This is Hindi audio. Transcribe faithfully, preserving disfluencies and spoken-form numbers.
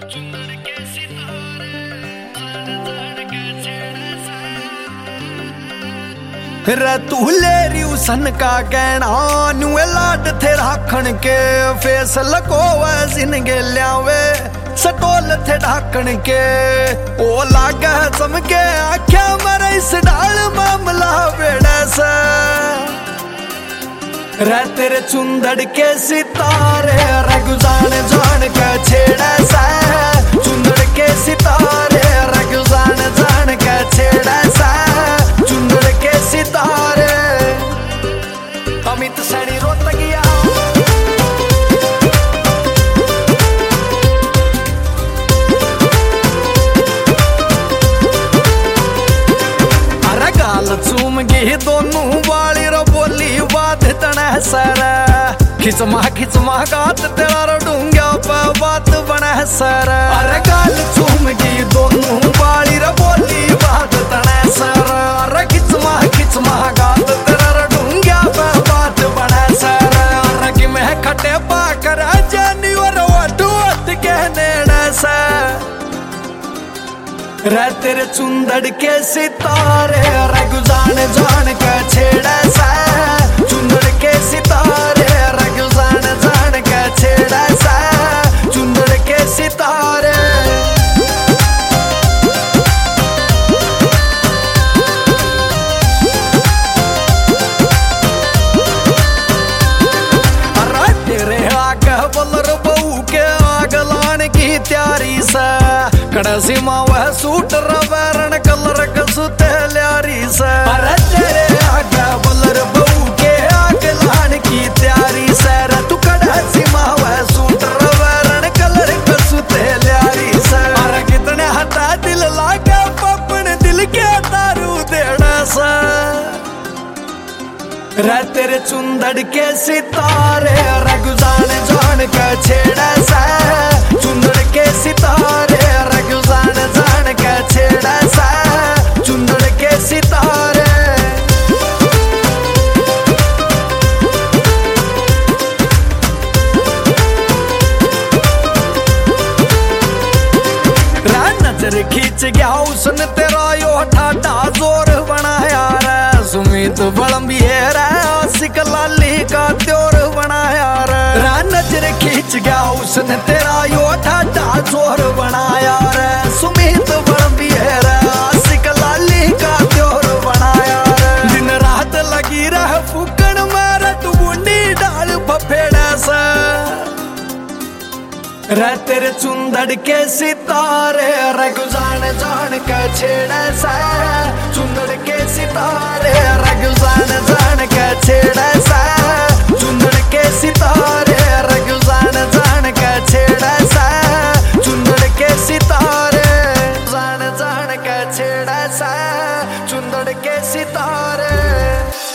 रे तू लेरी उसन का कहना नुए लाड थे राखण के फेस लको जिनगे लियावे सटोल थे ढाकण के ओ लागे चमके आख्या मरे इस डाल मामला बेड़ा से रे तेरे चुंदड़ के सितारे रगुजान जान का छेड़ा सा चुंदड़ के सितारे रगुजान जान का छेड़ा सा चुंदड़ के सितारे अमित सैनी रोत गया अरे गाल चूम गई दोनों वाली रो बोली बात तने सर खिचमा खिचमा गात तेरा रो डूंगा पे बात बने सर अरे गाल चूम गई दोनों वाली रो बोली बात तने सर अरे खिचमा खिचमा गात तेरा रो डूंगा पे बात बने सर अरे कि मैं खटे पा कर जानी और वट वट कहने से रे तेरे चुंदड़ के सितारे रगुजान जान का छेड़ा सा चुंदड़ के सितारे रगुजान जान का छेड़ा सा चुंदड़ के सितारे अरे तेरे आगे बलर बहू के आग लाने की तैयारी सा कड़सी वह सूट रवैरण कलर कसुते ल्यारी से अरे तेरे आगे बलर बहू के आग लान की तैयारी से तू कड़सी वह सूट रवैरण कलर कसुते ल्यारी से अरे कितने हटा दिल लागे पपन दिल के दारू देना सा रे तेरे चुंदड़ के सितारे रगुजान जान का छेड़ा सा चुंदड़ के सितारे रगुजान जान का छेड़ा सा चुंदड़ के सितारे नजर खींच गया उसने तेरा यो ठाटा जोर बनाया रे सुमित बलम्बियर आशिक लाली का त्योर बनाया रे नजर खींच गया उसने तेरा यो ठाटा जोर बनाया रे सुमित बलम्बियर आशिक लाली का त्योर बनाया रे दिन रात लगी रह फूकन मारा तू बूंदी डाल फफेड़ा सा रे तेरे चुंदड़ के सितारे रगुजान जान का छेड़ा सा चुंदड़ के सितारे रगुजान जान का छेड़ा सा चुंदड़ के सितारे रगुजान जान का छेड़ा सा चुंदड़ के सितारे जान जान का छेड़ा सा चुंदड़ के सितारे।